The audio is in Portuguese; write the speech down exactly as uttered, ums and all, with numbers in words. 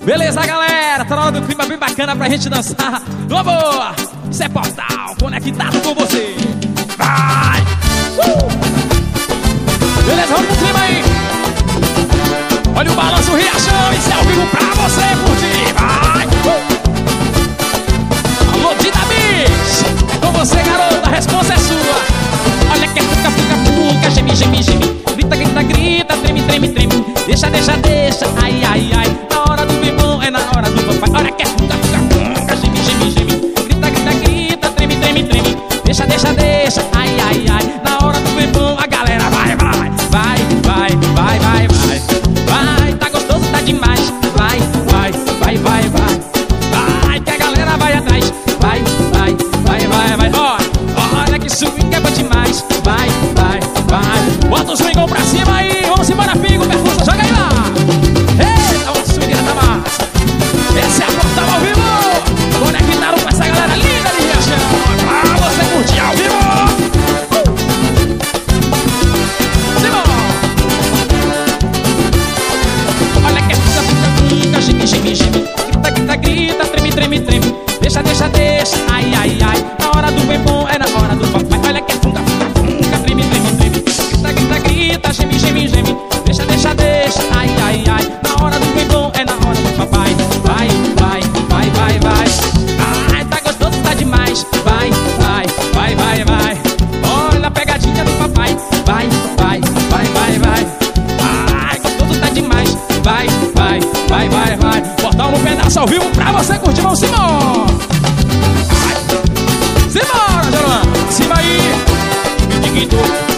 Beleza, galera? Tá na hora do clima bem bacana pra gente dançar. Uma boa! Isso é Portal, conectado com você. Vai! Uh! Beleza, vamos pro clima aí. Olha o balanço Riachão, isso é ao vivo pra você curtir. Vai! Uh! Alô, Dida Mix! É com você, garota, a resposta é sua. Olha que é puca, puca, puca, geme, geme, geme. Grita, grita, grita, treme, treme, treme. Deixa, deixa, deixa, ai, ai, ai. Na hora do bem bom é na hora do papai. Olha que é puca, puca, puca, geme, geme, geme. Grita, grita, grita, treme, treme, treme. Deixa, deixa, deixa, ai, ai, ai. Na hora do bem bom a galera vai, vai. Vai, vai, vai, vai, vai. Vai, tá gostoso, tá demais. Vai, vai, vai, vai, vai. Vai, que a galera vai atrás. Vai, vai, vai, vai, vai. Olha, olha que swing é bom demais. Vai, vai, vai. Bota o swingão pra cima aí. Vamos embora, pingo, perfusa, joga aí lá. Eita, o swing da massa. Esse é a Portal ao vivo. Conectaram com essa galera linda de Riachão. Pra você curtir ao vivo. Uh! Simão. Olha que é puta, puta, puta, geme, geme, geme. Grita, grita, grita, treme, treme, treme. Deixa, deixa, deixa, ai, ai, ai. Na hora do bem bom é na hora do papai. Olha que é puta, puta, puta, treme, treme, treme. Grita, grita, grita, geme, geme, geme. Deixa, deixa, deixa, ai, ai, ai. Na hora do bem bom é na hora do papai. Vai, vai, vai, vai, vai. Ai, tá gostoso, tá demais. Vai, vai, vai, vai, vai. Olha a pegadinha do papai. Vai, vai, vai, vai, vai. Ai, gostoso, tá demais. Vai, vai, vai, vai, vai. Portal no pedaço ao vivo pra você curtir, vamos Simão. Simbora, João. Cima aí. Me diga